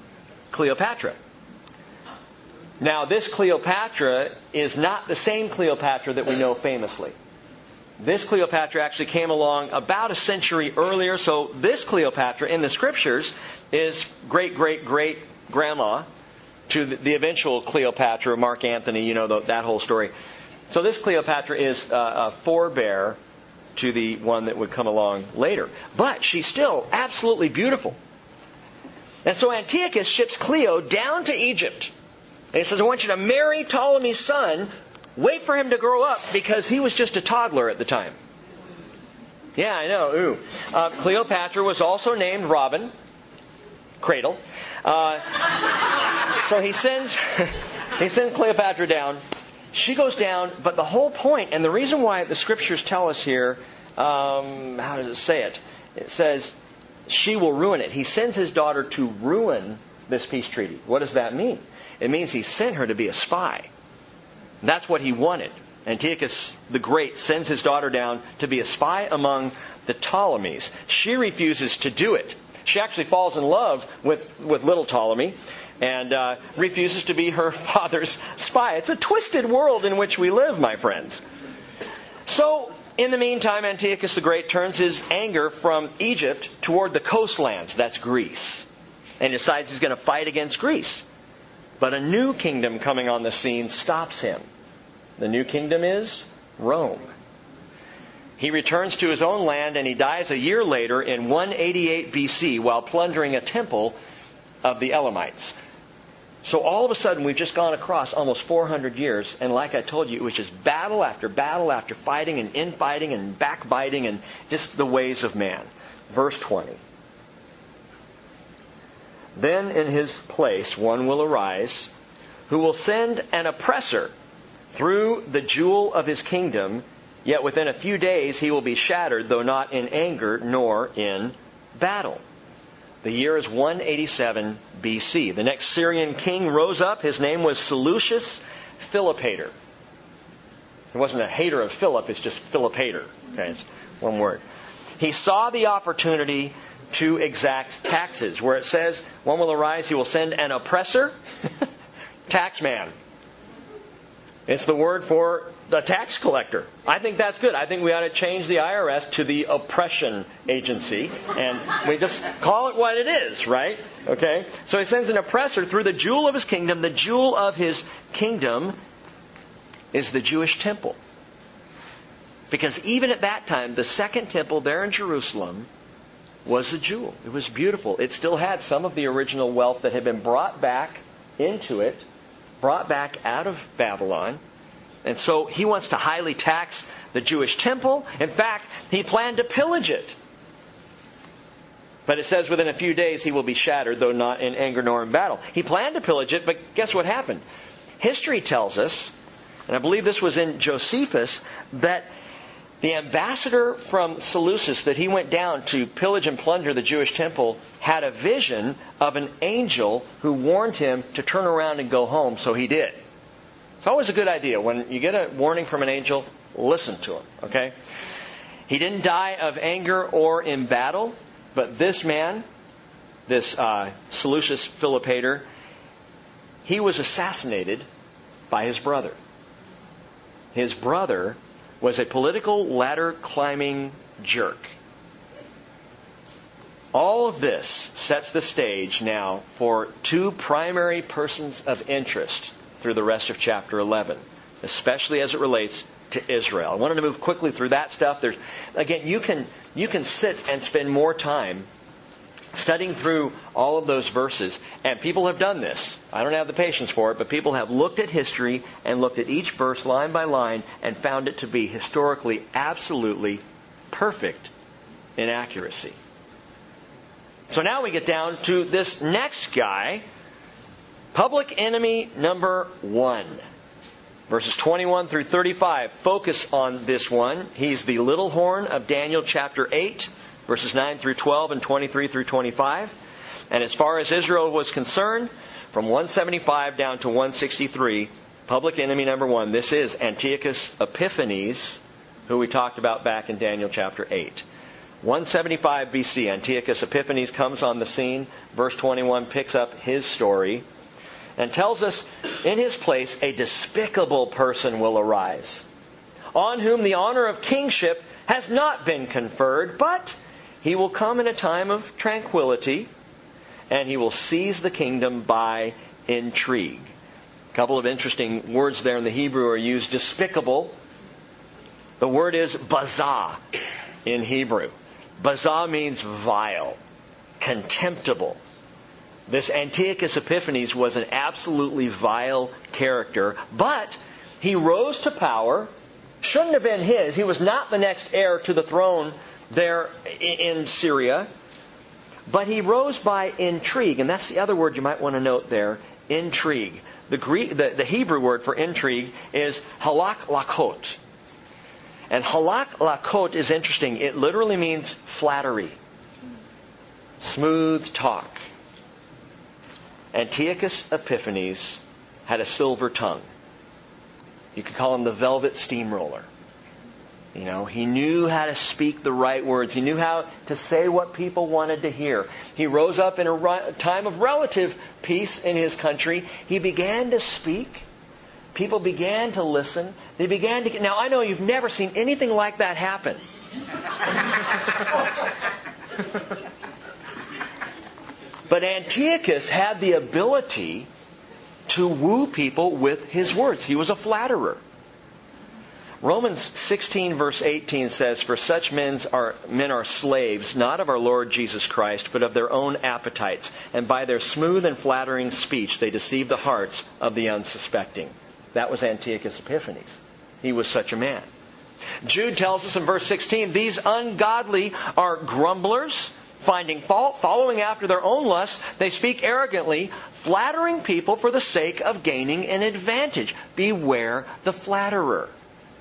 Cleopatra. Now, this Cleopatra is not the same Cleopatra that we know famously. This Cleopatra actually came along about a century earlier. So this Cleopatra in the Scriptures is great-great-great-grandma to the, the eventual Cleopatra, Mark Antony, you know, the, that whole story. So this Cleopatra is uh, a forebear to the one that would come along later. But she's still absolutely beautiful. And so Antiochus ships Cleo down to Egypt. And he says, I want you to marry Ptolemy's son. Wait for him to grow up because he was just a toddler at the time. Yeah, I know. Ooh. Uh, Cleopatra was also named Robin. Cradle. Uh, so he sends, he sends Cleopatra down. She goes down, but the whole point, and the reason why the Scriptures tell us here, um, how does it say it? It says, she will ruin it. He sends his daughter to ruin this peace treaty. What does that mean? It means he sent her to be a spy. That's what he wanted. Antiochus the Great sends his daughter down to be a spy among the Ptolemies. She refuses to do it. She actually falls in love with, with little Ptolemy and uh, refuses to be her father's spy. It's a twisted world in which we live, my friends. So, in the meantime, Antiochus the Great turns his anger from Egypt toward the coastlands. That's Greece. And decides he's going to fight against Greece. But a new kingdom coming on the scene stops him. The new kingdom is Rome. He returns to his own land and he dies a year later in one eighty-eight B C while plundering a temple of the Elamites. So all of a sudden we've just gone across almost four hundred years, and like I told you, it was just battle after battle after fighting and infighting and backbiting and just the ways of man. Verse twenty. Then in his place one will arise who will send an oppressor through the jewel of his kingdom, yet within a few days he will be shattered, though not in anger nor in battle. The year is one eighty-seven B C. The next Syrian king rose up. His name was Seleucus Philopator. He wasn't a hater of Philip, it's just Philopator. Okay, it's one word. He saw the opportunity to exact taxes. Where it says, one will arise, he will send an oppressor, taxman. It's the word for the tax collector. I think that's good. I think we ought to change the I R S to the oppression agency. And we just call it what it is, right? Okay? So he sends an oppressor through the jewel of his kingdom. The jewel of his kingdom is the Jewish temple. Because even at that time, the second temple there in Jerusalem was a jewel. It was beautiful. It still had some of the original wealth that had been brought back into it, brought back out of Babylon. And so he wants to highly tax the Jewish temple. In fact, he planned to pillage it. But it says within a few days he will be shattered, though not in anger nor in battle. He planned to pillage it, but guess what happened? History tells us, and I believe this was in Josephus, that the ambassador from Seleucus that he went down to pillage and plunder the Jewish temple had a vision of an angel who warned him to turn around and go home, so he did. It's always a good idea. When you get a warning from an angel, listen to him, okay? He didn't die of anger or in battle, but this man, this uh, Seleucus Philopator, he was assassinated by his brother. His brother was a political ladder-climbing jerk. All of this sets the stage now for two primary persons of interest through the rest of chapter eleven, especially as it relates to Israel. I wanted to move quickly through that stuff. There's, again, you can you can sit and spend more time studying through all of those verses, and people have done this. I don't have the patience for it, but people have looked at history and looked at each verse line by line and found it to be historically absolutely perfect in accuracy. So now we get down to this next guy, public enemy number one. Verses twenty-one through thirty-five focus on this one. He's the little horn of Daniel chapter eight, verses nine through twelve and twenty-three through twenty-five. And as far as Israel was concerned, from one seventy-five down to one sixty-three, public enemy number one, this is Antiochus Epiphanes, who we talked about back in Daniel chapter eight. one seventy-five B C, Antiochus Epiphanes comes on the scene. Verse twenty-one picks up his story and tells us, in his place, a despicable person will arise, on whom the honor of kingship has not been conferred, but he will come in a time of tranquility, and he will seize the kingdom by intrigue. A couple of interesting words there in the Hebrew are used. Despicable. The word is bazah in Hebrew. Bazah means vile, contemptible. This Antiochus Epiphanes was an absolutely vile character, but he rose to power. Shouldn't have been his. He was not the next heir to the throne there in Syria. But he rose by intrigue, and that's the other word you might want to note there, intrigue. The Greek, the, the Hebrew word for intrigue is halak lakot. And halak lakot is interesting. It literally means flattery, smooth talk. Antiochus Epiphanes had a silver tongue. You could call him the velvet steamroller. You know, he knew how to speak the right words. He knew how to say what people wanted to hear. He rose up in a time of relative peace in his country. He began to speak. People began to listen. They began to get... Now, I know you've never seen anything like that happen. But Antiochus had the ability to woo people with his words. He was a flatterer. Romans sixteen verse eighteen says, "For such men are, men are slaves, not of our Lord Jesus Christ, but of their own appetites. And by their smooth and flattering speech they deceive the hearts of the unsuspecting." That was Antiochus Epiphanes. He was such a man. Jude tells us in verse sixteen, "These ungodly are grumblers, finding fault, following after their own lusts. They speak arrogantly, flattering people for the sake of gaining an advantage." Beware the flatterer.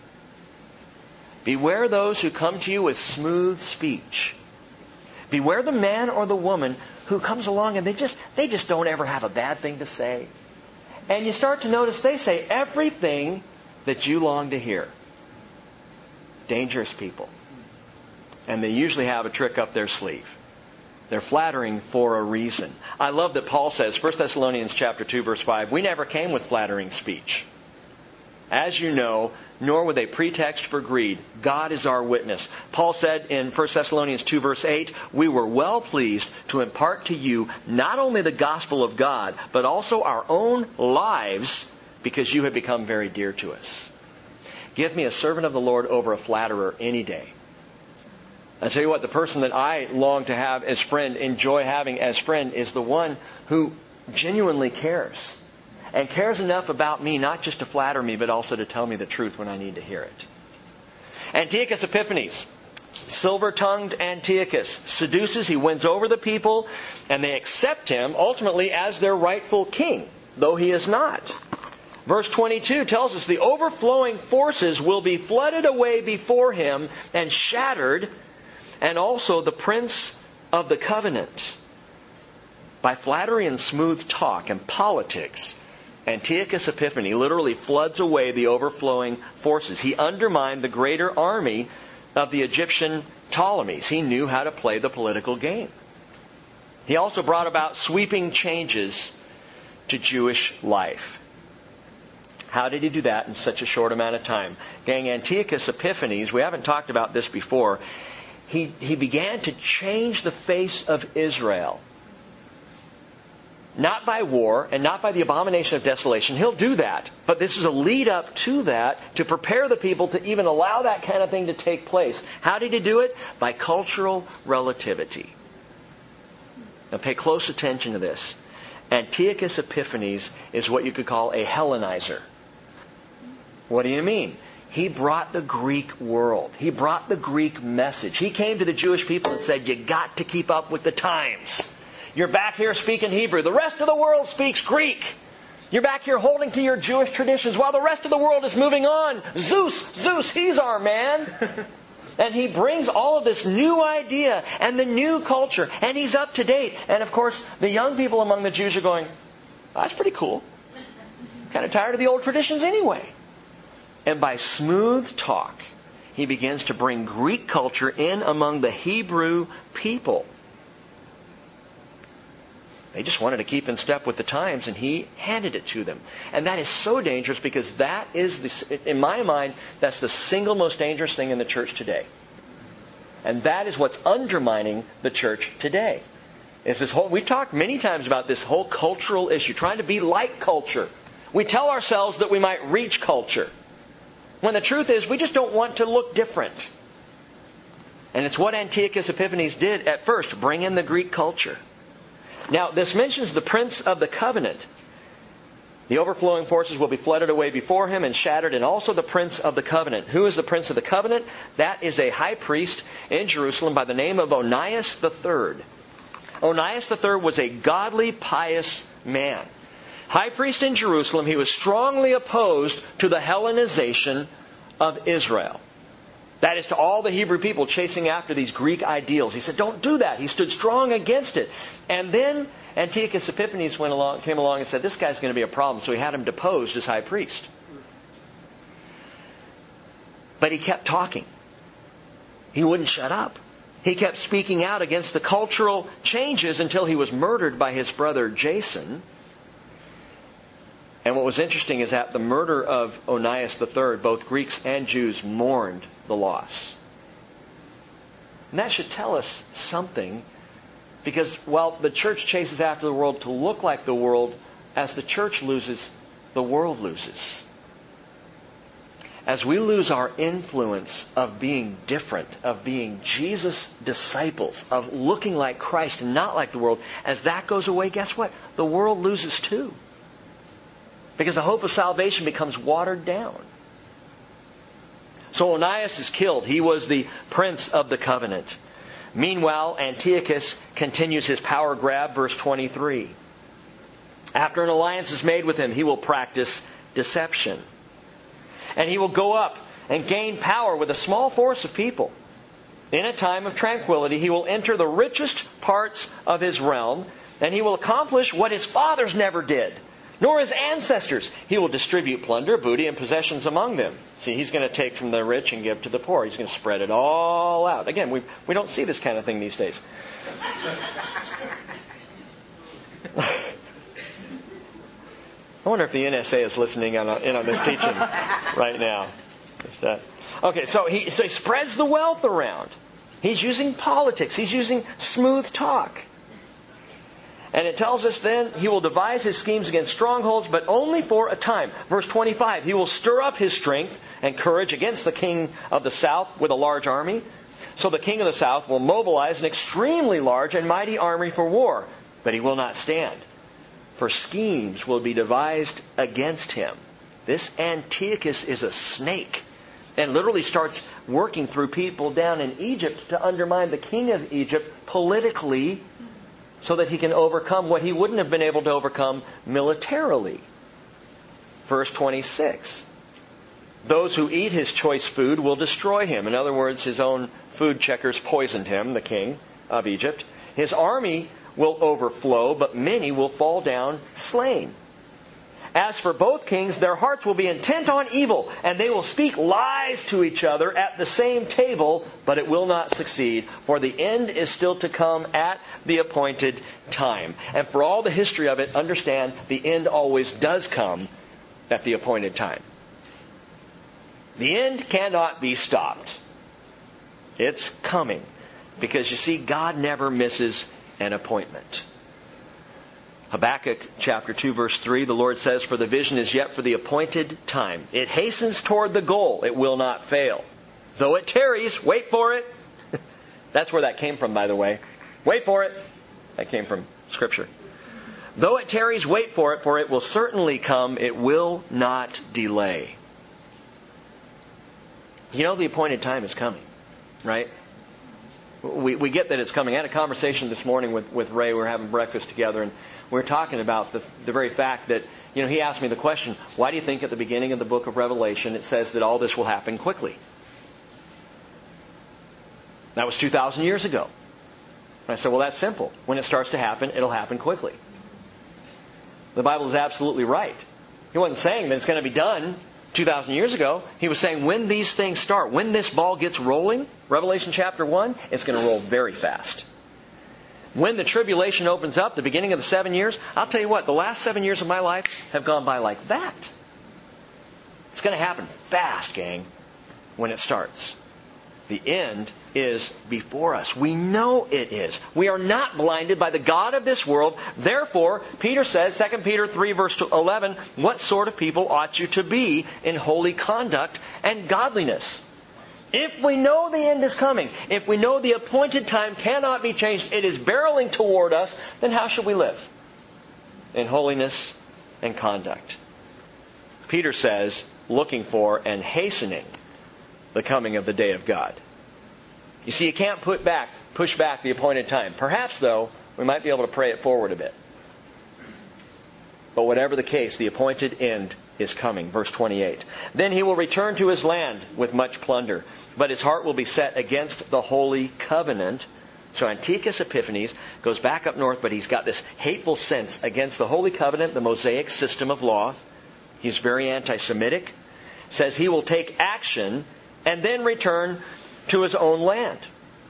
Beware those who come to you with smooth speech. Beware the man or the woman who comes along and they just they just don't ever have a bad thing to say. And you start to notice they say everything that you long to hear. Dangerous people. And they usually have a trick up their sleeve. They're flattering for a reason. I love that Paul says, First Thessalonians chapter two, verse five, "We never came with flattering speech, as you know, nor with a pretext for greed. God is our witness." Paul said in First Thessalonians two, verse eight, "We were well pleased to impart to you not only the gospel of God, but also our own lives, because you have become very dear to us." Give me a servant of the Lord over a flatterer any day. I tell you what, the person that I long to have as friend, enjoy having as friend, is the one who genuinely cares. And cares enough about me, not just to flatter me, but also to tell me the truth when I need to hear it. Antiochus Epiphanes, silver-tongued Antiochus, seduces, he wins over the people, and they accept him ultimately as their rightful king, though he is not. Verse twenty-two tells us the overflowing forces will be flooded away before him and shattered, and also the prince of the covenant. By flattery and smooth talk and politics, Antiochus Epiphanes literally floods away the overflowing forces. He undermined the greater army of the Egyptian Ptolemies. He knew how to play the political game. He also brought about sweeping changes to Jewish life. How did he do that in such a short amount of time? Gang, Antiochus Epiphanes, we haven't talked about this before, he, he began to change the face of Israel. Not by war and not by the abomination of desolation. He'll do that. But this is a lead up to that to prepare the people to even allow that kind of thing to take place. How did he do it? By cultural relativity. Now pay close attention to this. Antiochus Epiphanes is what you could call a Hellenizer. What do you mean? He brought the Greek world. He brought the Greek message. He came to the Jewish people and said, you got to keep up with the times. You're back here speaking Hebrew. The rest of the world speaks Greek. You're back here holding to your Jewish traditions while the rest of the world is moving on. Zeus, Zeus, he's our man. And he brings all of this new idea and the new culture. And he's up to date. And of course, the young people among the Jews are going, oh, that's pretty cool. Kind of tired of the old traditions anyway. And by smooth talk, he begins to bring Greek culture in among the Hebrew people. They just wanted to keep in step with the times, and he handed it to them. And that is so dangerous, because that is, the, in my mind, that's the single most dangerous thing in the church today. And that is what's undermining the church today. Is this whole, we've talked many times about this whole cultural issue, trying to be like culture. We tell ourselves that we might reach culture, when the truth is we just don't want to look different. And it's what Antiochus Epiphanes did at first, bring in the Greek culture. Now, this mentions the Prince of the Covenant. The overflowing forces will be flooded away before him and shattered, and also the Prince of the Covenant. Who is the Prince of the Covenant? That is a high priest in Jerusalem by the name of Onias the Third. Onias the Third was a godly, pious man. High priest in Jerusalem, he was strongly opposed to the Hellenization of Israel. That is, to all the Hebrew people chasing after these Greek ideals. He said, don't do that. He stood strong against it. And then Antiochus Epiphanes went along, came along and said, this guy's going to be a problem. So he had him deposed as high priest. But he kept talking. He wouldn't shut up. He kept speaking out against the cultural changes until he was murdered by his brother Jason. And what was interesting is that the murder of Onias the Third, both Greeks and Jews mourned the loss. And that should tell us something, because while the church chases after the world to look like the world, as the church loses, the world loses. As we lose our influence of being different, of being Jesus' disciples, of looking like Christ and not like the world, as that goes away, guess what? The world loses too. Because the hope of salvation becomes watered down. So Onias is killed. He was the Prince of the Covenant. Meanwhile, Antiochus continues his power grab, verse twenty-three. After an alliance is made with him, he will practice deception. And he will go up and gain power with a small force of people. In a time of tranquility, he will enter the richest parts of his realm, and he will accomplish what his fathers never did, nor his ancestors. He will distribute plunder, booty, and possessions among them. See, he's going to take from the rich and give to the poor. He's going to spread it all out. Again, we we don't see this kind of thing these days. I wonder if the N S A is listening on, in on this teaching right now. Just, uh, okay, so he, so he spreads the wealth around. He's using politics. He's using smooth talk. And it tells us then he will devise his schemes against strongholds, but only for a time. Verse twenty-five, he will stir up his strength and courage against the king of the south with a large army. So the king of the south will mobilize an extremely large and mighty army for war, but he will not stand. For schemes will be devised against him. This Antiochus is a snake, and literally starts working through people down in Egypt to undermine the king of Egypt politically, so that he can overcome what he wouldn't have been able to overcome militarily. Verse twenty-six. Those who eat his choice food will destroy him. In other words, his own food checkers poisoned him, the king of Egypt. His army will overflow, but many will fall down slain. As for both kings, their hearts will be intent on evil, and they will speak lies to each other at the same table, but it will not succeed, for the end is still to come at the appointed time. And for all the history of it, understand the end always does come at the appointed time. The end cannot be stopped. It's coming. Because you see, God never misses an appointment. Habakkuk chapter two verse three, the Lord says, for the vision is yet for the appointed time. It hastens toward the goal. It will not fail. Though it tarries, wait for it. That's where that came from, by the way. Wait for it. That came from Scripture. Though it tarries, wait for it, for it will certainly come. It will not delay. You know the appointed time is coming, right? We we get that it's coming. I had a conversation this morning with, with Ray. We were having breakfast together, and we were talking about the the very fact that, you know, he asked me the question, why do you think at the beginning of the book of Revelation it says that all this will happen quickly? That was two thousand years ago. And I said, well, that's simple. When it starts to happen, it'll happen quickly. The Bible is absolutely right. He wasn't saying that it's going to be done two thousand years ago, he was saying when these things start, when this ball gets rolling, Revelation chapter one, it's going to roll very fast. When the tribulation opens up, the beginning of the seven years, I'll tell you what, the last seven years of my life have gone by like that. It's going to happen fast, gang, when it starts. The end is before us. We know it is. We are not blinded by the god of this world. Therefore, Peter says, Second Peter three verse eleven, what sort of people ought you to be in holy conduct and godliness? If we know the end is coming, if we know the appointed time cannot be changed, it is barreling toward us, then how should we live? In holiness and conduct. Peter says, looking for and hastening the coming of the day of God. You see, you can't put back, push back the appointed time. Perhaps, though, we might be able to pray it forward a bit. But whatever the case, the appointed end is coming. Verse twenty-eight. Then he will return to his land with much plunder, but his heart will be set against the holy covenant. So Antiochus Epiphanes goes back up north, but he's got this hateful sense against the holy covenant, the Mosaic system of law. He's very anti-Semitic. Says he will take action and then return to his own land.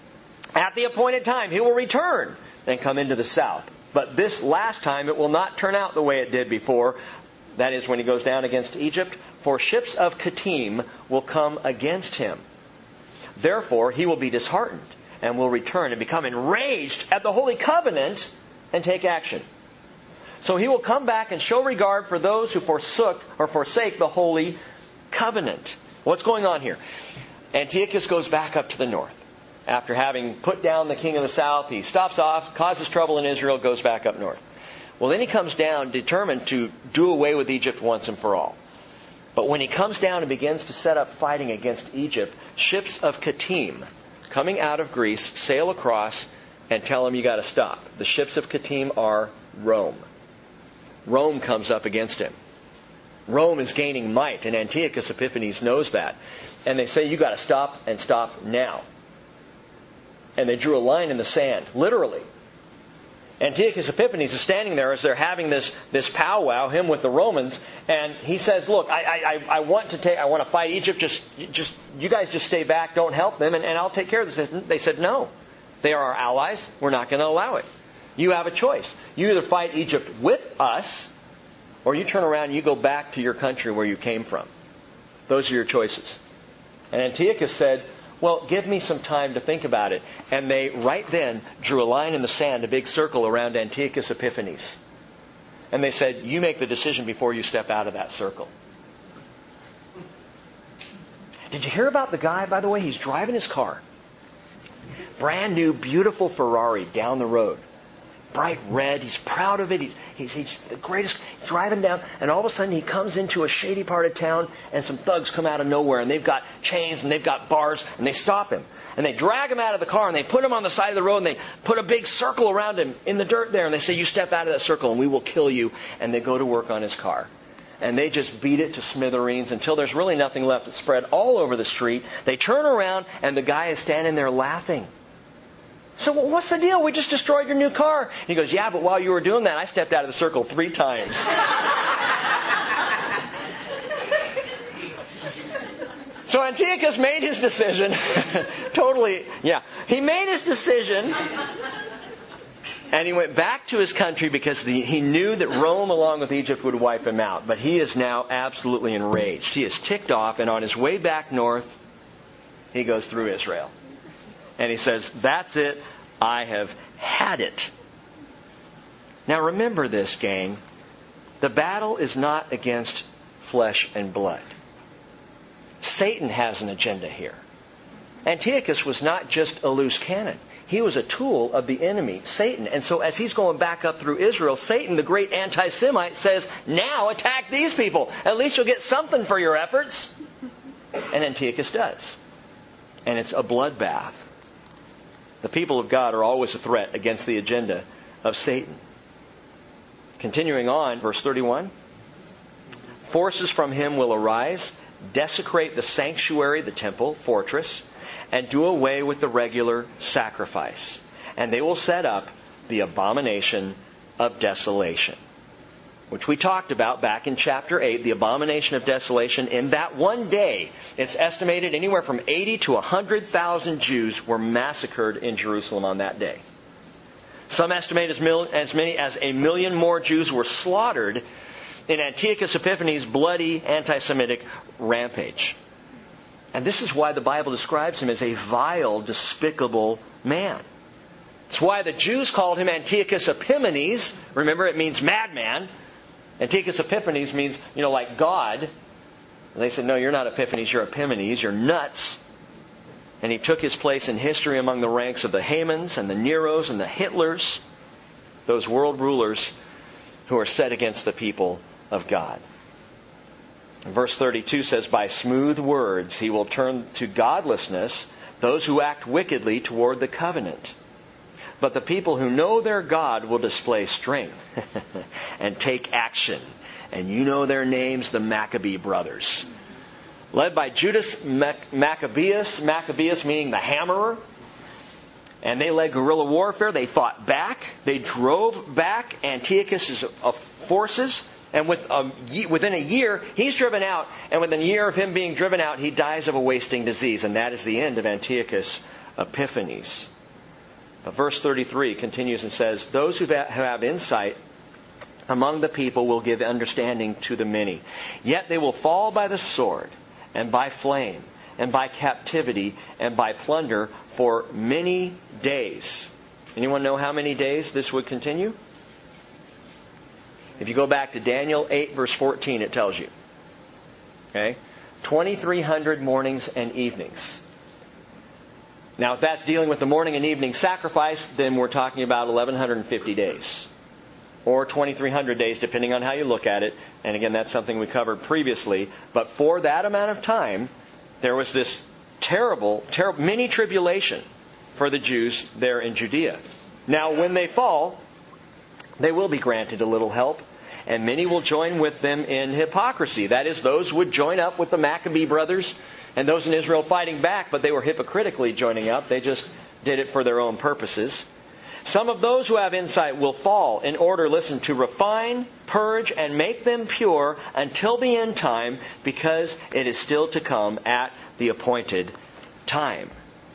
At the appointed time, he will return and come into the south. But this last time, it will not turn out the way it did before. That is, when he goes down against Egypt. For ships of Kittim will come against him. Therefore, he will be disheartened and will return and become enraged at the holy covenant and take action. So he will come back and show regard for those who forsook or forsake the holy covenant. What's going on here? Antiochus goes back up to the north. After having put down the king of the south, he stops off, causes trouble in Israel, goes back up north. Well, then he comes down determined to do away with Egypt once and for all. But when he comes down and begins to set up fighting against Egypt, ships of Kittim, coming out of Greece, sail across and tell him you got to stop. The ships of Kittim are Rome. Rome comes up against him. Rome is gaining might, and Antiochus Epiphanes knows that. And they say, you got to stop and stop now. And they drew a line in the sand, literally. Antiochus Epiphanes is standing there as they're having this, this powwow, him with the Romans, and he says, look, I, I, I want to take, I want to fight Egypt, just, just, you guys just stay back, don't help them, and, and I'll take care of this. They said, no, they are our allies, we're not going to allow it. You have a choice. You either fight Egypt with us, or you turn around and you go back to your country where you came from. Those are your choices. And Antiochus said, well, give me some time to think about it. And they, right then, drew a line in the sand, a big circle around Antiochus Epiphanes. And they said, you make the decision before you step out of that circle. Did you hear about the guy, by the way? He's driving his car. Brand new, beautiful Ferrari down the road. Bright red. He's proud of it. He's, he's, he's the greatest. Driving down, and all of a sudden he comes into a shady part of town, and some thugs come out of nowhere, and they've got chains and they've got bars, and they stop him. And they drag him out of the car, and they put him on the side of the road, and they put a big circle around him in the dirt there, and they say, you step out of that circle, and we will kill you. And they go to work on his car. And they just beat it to smithereens until there's really nothing left. It's spread all over the street. They turn around, and the guy is standing there laughing. So what's the deal? We just destroyed your new car. And he goes, yeah, but while you were doing that, I stepped out of the circle three times. So Antiochus made his decision. Totally, yeah. He made his decision. And he went back to his country because the, he knew that Rome, along with Egypt, would wipe him out. But he is now absolutely enraged. He is ticked off, and on his way back north, he goes through Israel. And he says, that's it. I have had it. Now remember this, gang. The battle is not against flesh and blood. Satan has an agenda here. Antiochus was not just a loose cannon. He was a tool of the enemy, Satan. And so as he's going back up through Israel, Satan, the great anti-Semite, says, now attack these people. At least you'll get something for your efforts. And Antiochus does. And it's a bloodbath. The people of God are always a threat against the agenda of Satan. Continuing on, verse thirty-one. Forces from him will arise, desecrate the sanctuary, the temple, fortress, and do away with the regular sacrifice. And they will set up the abomination of desolation. which we talked about back in chapter eight, the abomination of desolation. In that one day, it's estimated anywhere from eighty to one hundred thousand Jews were massacred in Jerusalem on that day. Some estimate as, mil- as many as a million more Jews were slaughtered in Antiochus Epiphanes' bloody anti-Semitic rampage. And this is why the Bible describes him as a vile, despicable man. It's why the Jews called him Antiochus Epimanes. Remember, it means madman. Antiochus Epiphanes means, you know, like God. And they said, no, you're not Epiphanes, you're Epimanes, you're nuts. And he took his place in history among the ranks of the Hamans and the Neros and the Hitlers, those world rulers who are set against the people of God. Verse thirty-two says, by smooth words he will turn to godlessness those who act wickedly toward the covenant. But the people who know their God will display strength and take action. And you know their names, the Maccabee brothers. Led by Judas Mac- Maccabeus, Maccabeus meaning the hammerer. And they led guerrilla warfare. They fought back. They drove back Antiochus' forces. And with a, within a year, he's driven out. And within a year of him being driven out, he dies of a wasting disease. And that is the end of Antiochus Epiphanes. But verse thirty-three continues and says, those who have insight among the people will give understanding to the many. Yet they will fall by the sword and by flame and by captivity and by plunder for many days. Anyone know how many days this would continue? If you go back to Daniel eight verse fourteen, it tells you. Okay? twenty-three hundred mornings and evenings. Now, if that's dealing with the morning and evening sacrifice, then we're talking about eleven fifty days. Or twenty-three hundred days, depending on how you look at it. And again, that's something we covered previously. But for that amount of time, there was this terrible, terrible mini tribulation for the Jews there in Judea. Now, when they fall, they will be granted a little help. And many will join with them in hypocrisy. That is, those would join up with the Maccabee brothers and those in Israel fighting back, but they were hypocritically joining up. They just did it for their own purposes. Some of those who have insight will fall in order, listen, to refine, purge, and make them pure until the end time, because it is still to come at the appointed time.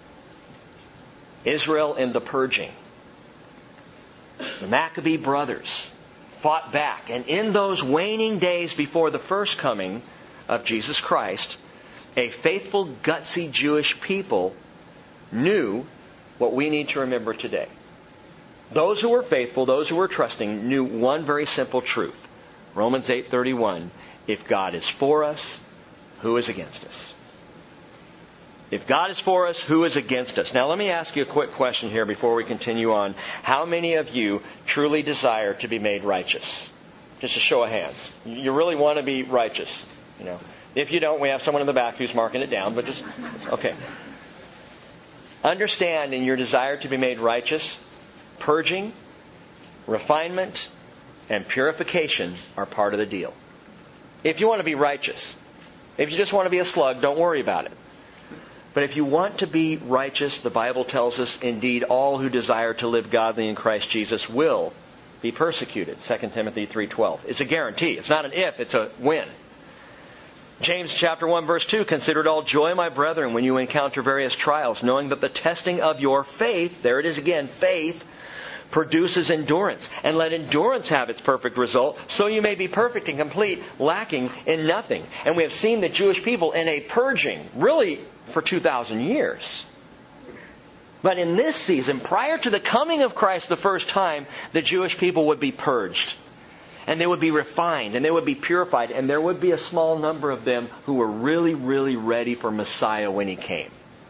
Israel in the purging. The Maccabee brothers fought back. And in those waning days before the first coming of Jesus Christ, a faithful, gutsy Jewish people knew what we need to remember today. Those who were faithful, those who were trusting, knew one very simple truth. Romans eight thirty-one, if God is for us, who is against us? If God is for us, who is against us? Now let me ask you a quick question here before we continue on. How many of you truly desire to be made righteous? Just a show of hands. You really want to be righteous, you know. If you don't, we have someone in the back who's marking it down, but just, okay. Understand in your desire to be made righteous, purging, refinement, and purification are part of the deal. If you want to be righteous, if you just want to be a slug, don't worry about it. But if you want to be righteous, the Bible tells us, indeed, all who desire to live godly in Christ Jesus will be persecuted. Second Timothy three twelve. It's a guarantee. It's not an if, it's a when. James chapter one verse two, consider it all joy, my brethren, when you encounter various trials, knowing that the testing of your faith, there it is again, faith, produces endurance. And let endurance have its perfect result, so you may be perfect and complete, lacking in nothing. And we have seen the Jewish people in a purging, really for two thousand years. But in this season, prior to the coming of Christ the first time, the Jewish people would be purged. And they would be refined, and they would be purified, and there would be a small number of them who were really, really ready for Messiah when He came.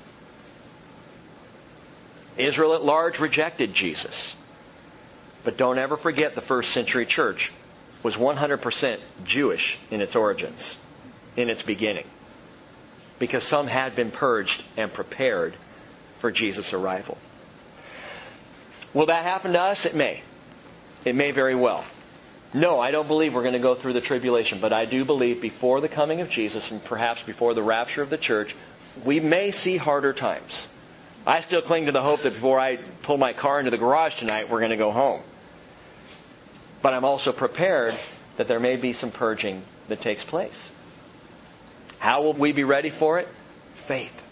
Israel at large rejected Jesus. But don't ever forget the first century church was one hundred percent Jewish in its origins, in its beginning. Because some had been purged and prepared for Jesus' arrival. Will that happen to us? It may. It may very well. No, I don't believe we're going to go through the tribulation, but I do believe before the coming of Jesus and perhaps before the rapture of the church, we may see harder times. I still cling to the hope that before I pull my car into the garage tonight, we're going to go home. But I'm also prepared that there may be some purging that takes place. How will we be ready for it? Faith.